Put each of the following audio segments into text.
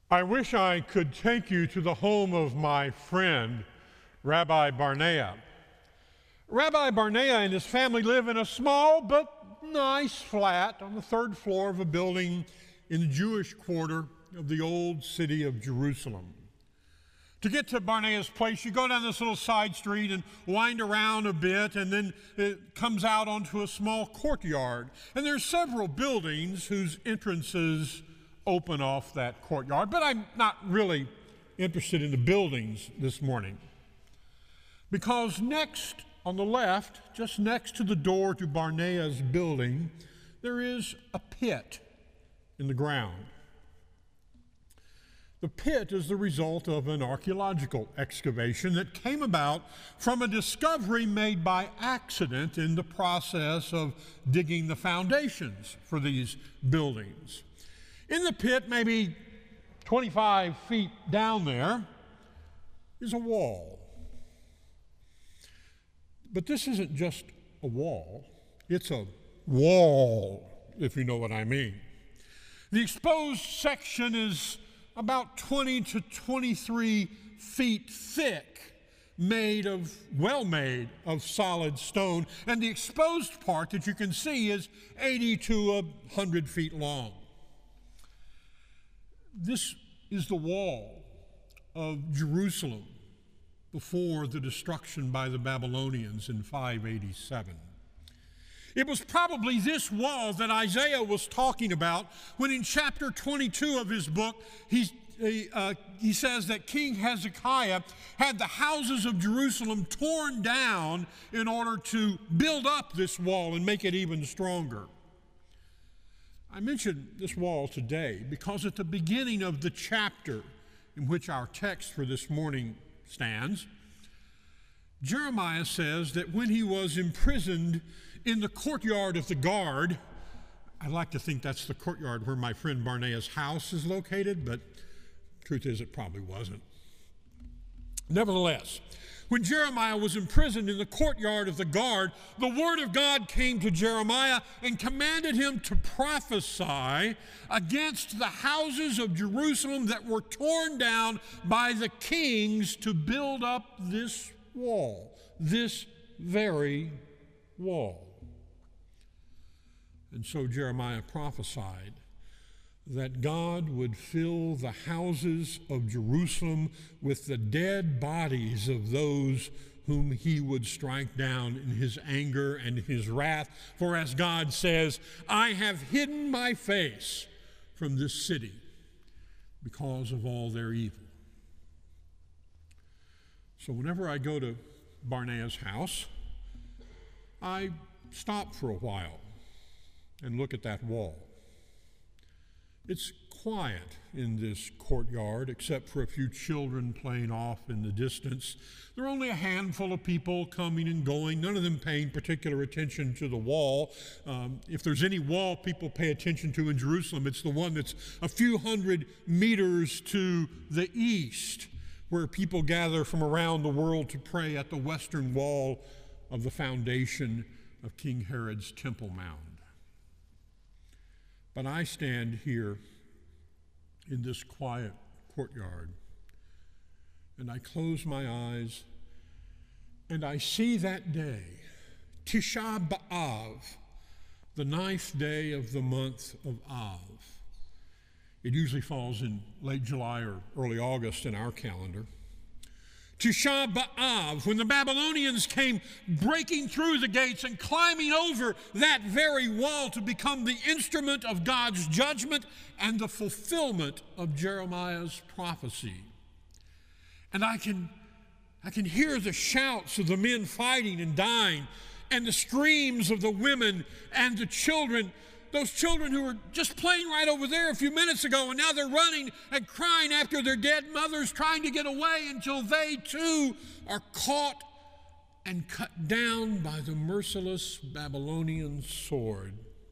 I wish I could take you to the home of my friend, Rabbi Barnea. Rabbi Barnea and his family live in a small but nice flat on the third floor of a building in the Jewish quarter of the old city of Jerusalem. To get to Barnea's place, you go down this little side street and wind around a bit, and then it comes out onto a small courtyard. And there's several buildings whose entrances open off that courtyard, but I'm not really interested in the buildings this morning. Because next on the left, just next to the door to Barnea's building, there is a pit in the ground. The pit is the result of an archaeological excavation that came about from a discovery made by accident in the process of digging the foundations for these buildings. In the pit, maybe 25 feet down there, is a wall. But this isn't just a wall, it's a wall, if you know what I mean. The exposed section is about 20 to 23 feet thick, well made of solid stone, and the exposed part that you can see is 80 to 100 feet long. This is the wall of Jerusalem before the destruction by the Babylonians in 587. It was probably this wall that Isaiah was talking about when in chapter 22 of his book, he says that King Hezekiah had the houses of Jerusalem torn down in order to build up this wall and make it even stronger. I mention this wall today because at the beginning of the chapter in which our text for this morning stands, Jeremiah says that when he was imprisoned in the courtyard of the guard, I like to think that's the courtyard where my friend Barnea's house is located, but the truth is it probably wasn't. Nevertheless, when Jeremiah was imprisoned in the courtyard of the guard, the word of God came to Jeremiah and commanded him to prophesy against the houses of Jerusalem that were torn down by the kings to build up this wall, this very wall. And so Jeremiah prophesied that God would fill the houses of Jerusalem with the dead bodies of those whom he would strike down in his anger and his wrath. For as God says, I have hidden my face from this city because of all their evil. So whenever I go to Barnea's house, I stop for a while and look at that wall. It's quiet in this courtyard, except for a few children playing off in the distance. There are only a handful of people coming and going, none of them paying particular attention to the wall. If there's any wall people pay attention to in Jerusalem, it's the one that's a few hundred meters to the east, where people gather from around the world to pray at the western wall of the foundation of King Herod's Temple Mount. But I stand here in this quiet courtyard, and I close my eyes, and I see that day, Tisha B'Av, the 9th day of the month of Av. It usually falls in late July or early August in our calendar. Tisha B'Av, when the Babylonians came breaking through the gates and climbing over that very wall to become the instrument of God's judgment and the fulfillment of Jeremiah's prophecy. And I can hear the shouts of the men fighting and dying and the screams of the women and the children, those children who were just playing right over there a few minutes ago, and now they're running and crying after their dead mothers, trying to get away until they too are caught and cut down by the merciless Babylonian sword.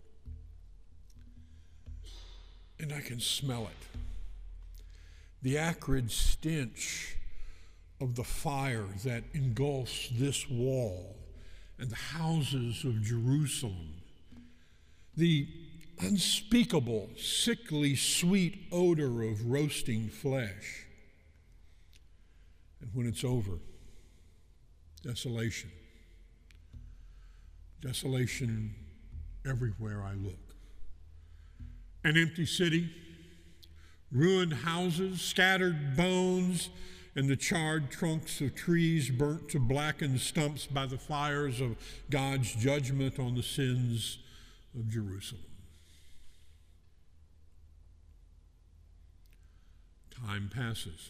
And I can smell it. The acrid stench of the fire that engulfs this wall and the houses of Jerusalem. The unspeakable, sickly, sweet odor of roasting flesh. And when it's over, desolation. Desolation everywhere I look. An empty city, ruined houses, scattered bones, and the charred trunks of trees burnt to blackened stumps by the fires of God's judgment on the sins of Jerusalem. Time passes,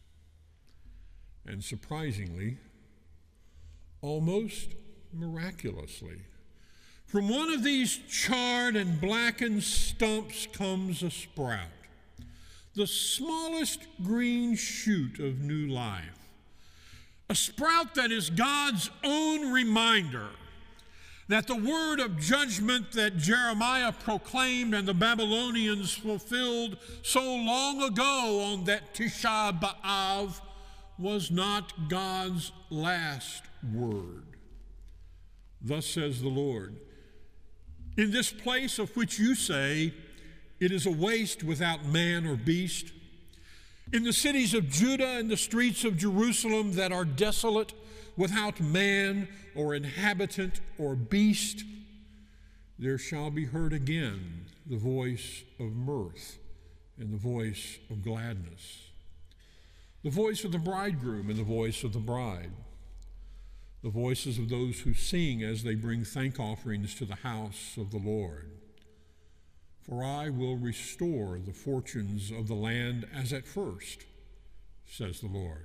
and surprisingly, almost miraculously, from one of these charred and blackened stumps comes a sprout, the smallest green shoot of new life, a sprout that is God's own reminder that the word of judgment that Jeremiah proclaimed and the Babylonians fulfilled so long ago on that Tisha B'Av was not God's last word. Thus says the Lord, in this place of which you say, it is a waste without man or beast, in the cities of Judah and the streets of Jerusalem that are desolate, without man or inhabitant or beast, there shall be heard again the voice of mirth and the voice of gladness, the voice of the bridegroom and the voice of the bride, the voices of those who sing as they bring thank offerings to the house of the Lord. For I will restore the fortunes of the land as at first, says the Lord.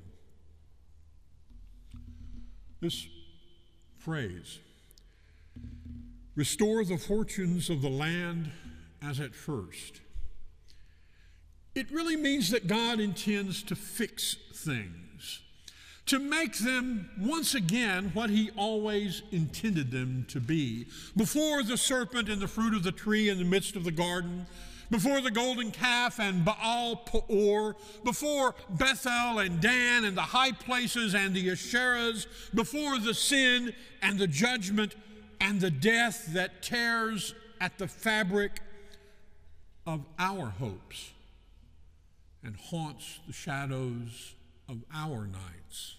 This phrase, restore the fortunes of the land as at first, it really means that God intends to fix things, to make them once again what he always intended them to be. Before the serpent and the fruit of the tree in the midst of the garden, before the golden calf and Baal Peor, before Bethel and Dan and the high places and the Asherahs, before the sin and the judgment and the death that tears at the fabric of our hopes and haunts the shadows of our nights.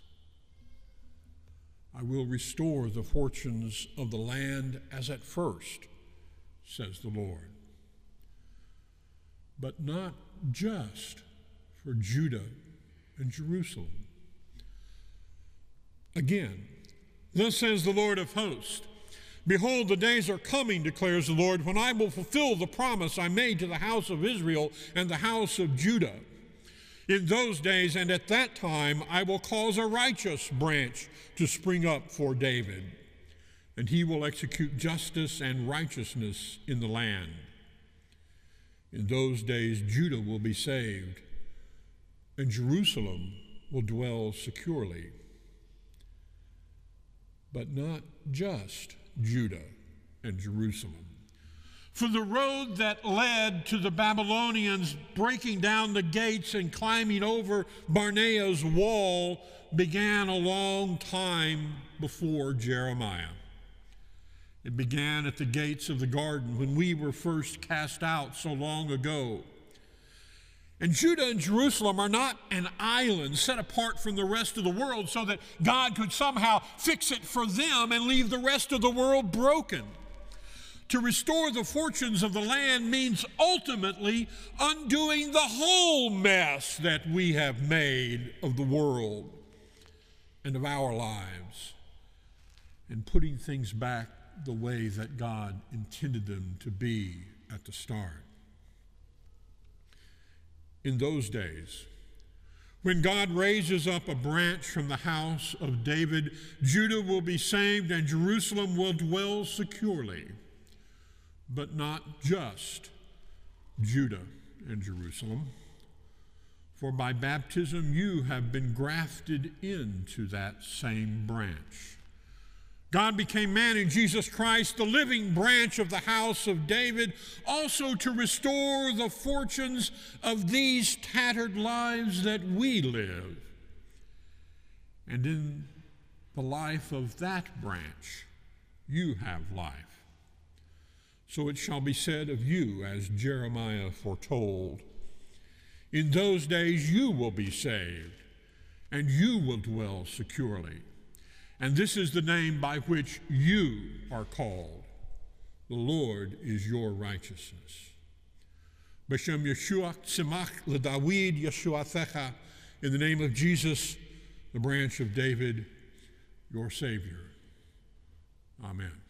I will restore the fortunes of the land as at first, says the Lord. But not just for Judah and Jerusalem. Again, thus says the Lord of hosts, behold, the days are coming, declares the Lord, when I will fulfill the promise I made to the house of Israel and the house of Judah. In those days and at that time, I will cause a righteous branch to spring up for David, and he will execute justice and righteousness in the land. In those days, Judah will be saved, and Jerusalem will dwell securely. But not just Judah and Jerusalem. For the road that led to the Babylonians breaking down the gates and climbing over Barnea's wall began a long time before Jeremiah. It began at the gates of the garden when we were first cast out so long ago. And Judah and Jerusalem are not an island set apart from the rest of the world so that God could somehow fix it for them and leave the rest of the world broken. To restore the fortunes of the land means ultimately undoing the whole mess that we have made of the world and of our lives and putting things back the way that God intended them to be at the start. In those days, when God raises up a branch from the house of David, Judah will be saved and Jerusalem will dwell securely. But not just Judah and Jerusalem, for by baptism you have been grafted into that same branch. God became man in Jesus Christ, the living branch of the house of David, also to restore the fortunes of these tattered lives that we live. And in the life of that branch, you have life. So it shall be said of you, as Jeremiah foretold, in those days you will be saved, and you will dwell securely. And this is the name by which you are called. The Lord is your righteousness. B'Shem Yeshua Tzimach LeDavid Yeshuatecha, in the name of Jesus, the branch of David, your Savior. Amen.